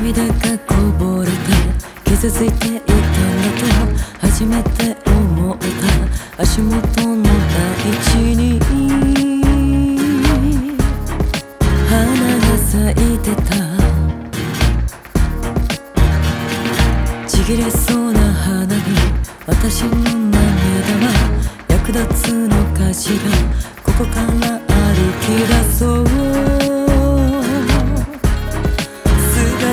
涙がこぼれて傷ついていたんだと初めて思った足元の大地に花が咲いてたちぎれそうな花に私の涙は役立つのかしらここから歩き出そう